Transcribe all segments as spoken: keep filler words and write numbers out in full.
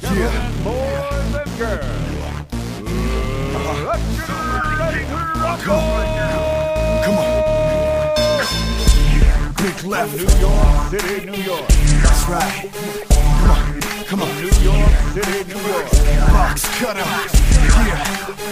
gentlemen, boys and girls, let's get ready to rumble! Come on. Big left. New York City, New York. That's right. Come on. Come on. New York City, New York. Box cutter. Yeah.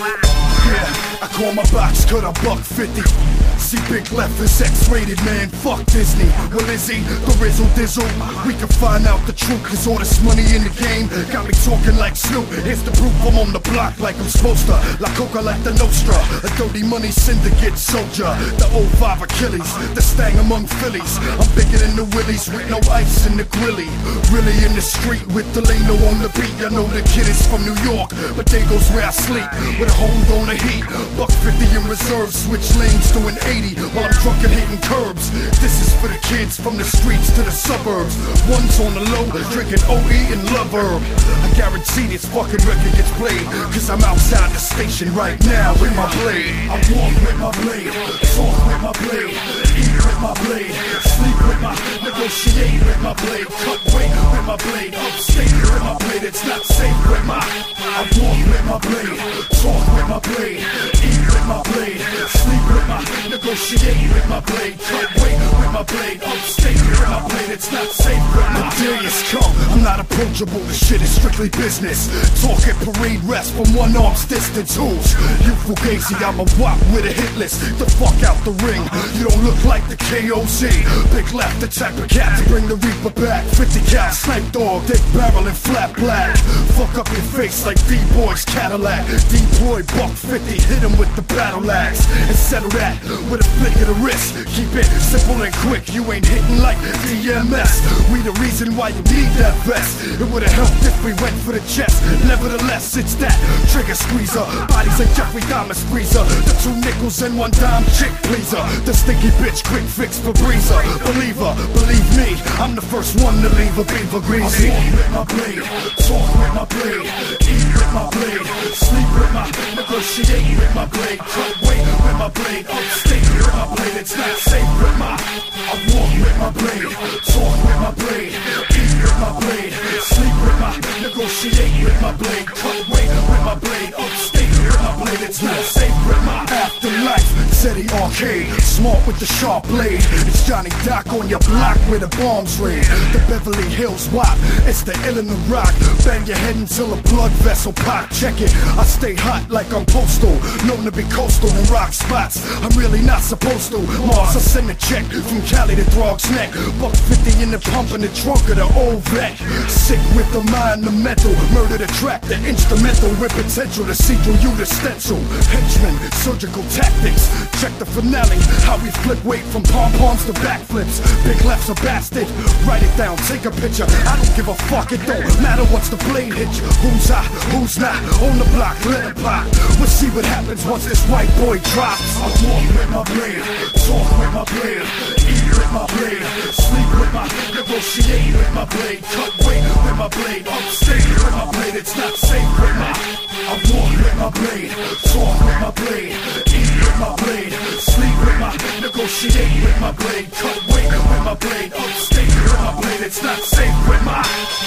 Yeah. I call my box cutter buck fifty. See, Big Left is X-rated, man, fuck Disney. Well, is he the Rizzle Dizzle? We can find out the truth, cause all this money in the game got me talking like Snoop. Here's the proof, I'm on the block like I'm supposed to. La Coca like the Nostra, a dirty money syndicate soldier. The oh five Achilles, the stang among Phillies. I'm bigger than the Willies with no ice in the grilly. Really in the street with the Leno on the beat. I know the kid is from New York, but they goes where I sleep with a hold on the heat. Buck fifty in reserve, switch lanes to an eighty while I'm drunk and hitting curbs. This is for the kids from the streets to the suburbs. One's on the low, drinking O E and Love Herb. I guarantee this fucking record gets played, cause I'm outside the station right now with my blade. I walk with my blade, talk with my blade, eat with my blade, sleep with my, negotiate with my blade, cut weight with my blade, upstate with my blade. It's not safe with my, I walk with my blade, talk with my blade, eat with my blade, sleep with my, negotiate with my blade, cut weight with my blade, upstate with my blade. It's not safe with my. The day has come, I'm not approachable, this shit is strictly business. Talking parade rest from one arm's distance. Who's you fugazi? I'm a wop with a hit list. The fuck out the ring, you don't look like the K O Z. Big Left, the type of cat to bring the Reaper back. Fifty cal, snipe dog, dick barrel and flat black. Fuck up your face like D-Boy's Cadillac. Deploy buck fifty, hit him with the battle axe and settle that with a flick of the wrist. Keep it simple and quick, you ain't hitting like D M S. We the reason why you need that vest. It would've helped if we went for the chest. Nevertheless, it's that trigger squeezer. Bodies like Jeffrey Dahmer's freezer. The two nickels and one dime chick pleaser. The stinky bitch quick fix for breezer. Believer, believe me, I'm the first one to leave a beaver greasy. I walk with my blade, talk with my blade, eat with my blade, sleep with my, negotiate with my blade, cut weight with my blade, upstate with my blade. It's not safe with my, I walk with my blade, talk with my blade, eat with my blade, sleep with my, negotiate with my blade, cut weight with my blade, upstate with my blade. It's not safe with my afterlife. City arcade, smart with the sharp blade. It's Johnny Doc on your block where the bombs raid. The Beverly Hills wop, it's the ill in the rock. Bang your head until a blood vessel pop. Check it, I stay hot like I'm postal, known to be coastal in rock spots. I'm really not supposed to. Mars, I send a check from Cali to Throg's Neck. Buck fifty in the pump in the trunk of the old vet. Sick with the mind, the mental, murder the track, the instrumental with potential to see through you the stencil. Henchmen, surgical tactics. Check the finale, how we flip weight from pom-poms to backflips. Big Left's a bastard, write it down, take a picture. I don't give a fuck, it don't matter what's the blade hit you. Who's hot, who's not, on the block, let it pop. We'll see what happens once this white boy drops. I walk with my blade, talk with my blade, eat with my blade, sleep with my, negotiate with my blade, cut weight with my blade, upstate with my blade. It's not safe with my, I walk with my blade, talk with my blade, eat with my blade, sleep with my, negotiate with my blade, cut weight with my blade, upstate with my blade. It's not safe with my.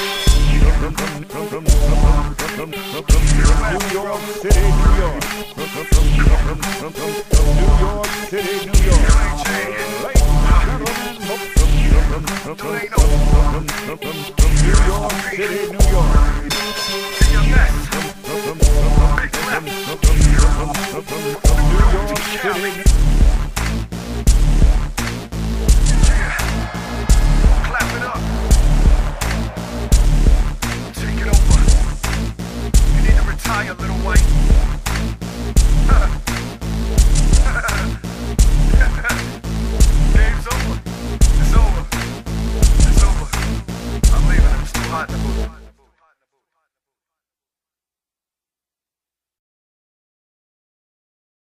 From New York City, New York. From New York City, New York. Ladies and gentlemen, from New York City, New York.